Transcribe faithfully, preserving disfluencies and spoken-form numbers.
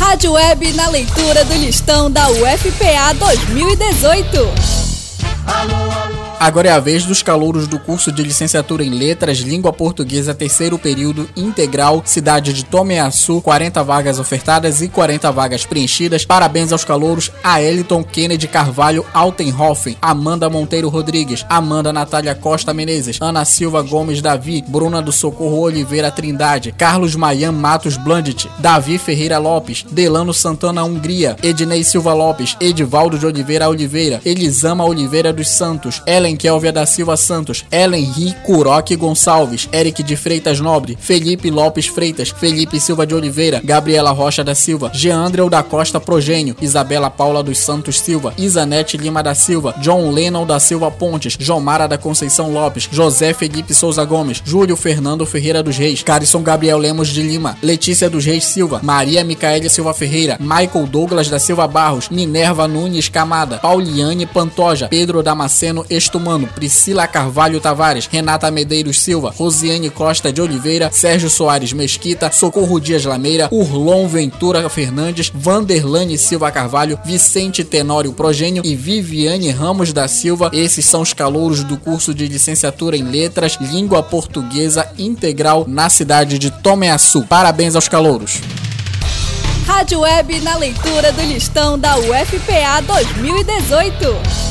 Rádio Web na leitura do listão da U F P A dois mil e dezoito. Agora é a vez dos calouros do curso de licenciatura em Letras, Língua Portuguesa, terceiro período integral, cidade de Tomiaçu, quarenta vagas ofertadas e quarenta vagas preenchidas. Parabéns aos calouros Aeliton Kennedy Carvalho Altenhofen, Amanda Monteiro Rodrigues, Amanda Natália Costa Menezes, Ana Silva Gomes Davi, Bruna do Socorro Oliveira Trindade, Carlos Mayan Matos Blandit, Davi Ferreira Lopes, Delano Santana Hungria, Ednei Silva Lopes, Edivaldo de Oliveira Oliveira, Elisama Oliveira dos Santos, Ellen Kelvia da Silva Santos, Ellen Rico Roque Gonçalves, Eric de Freitas Nobre, Felipe Lopes Freitas, Felipe Silva de Oliveira, Gabriela Rocha da Silva, Geandrel da Costa Progênio, Isabela Paula dos Santos Silva, Isanete Lima da Silva, John Lennon da Silva Pontes, Jomara da Conceição Lopes, José Felipe Souza Gomes, Júlio Fernando Ferreira dos Reis, Carison Gabriel Lemos de Lima, Letícia dos Reis Silva, Maria Micaele Silva Ferreira, Michael Douglas da Silva Barros, Minerva Nunes Camada, Pauliane Pantoja, Pedro Damasceno Estumano, Priscila Carvalho Tavares, Renata Medeiros Silva, Rosiane Costa de Oliveira, Sérgio Soares Mesquita, Socorro Dias Lameira, Urlon Ventura Fernandes, Vanderlane Silva Carvalho, Vicente Tenório Progênio e Viviane Ramos da Silva. Esses são os calouros do curso de licenciatura em Letras, Língua Portuguesa Integral na cidade de Tomiaçu. Parabéns aos calouros. Rádio Web na leitura do listão da U F P A dois mil e dezoito.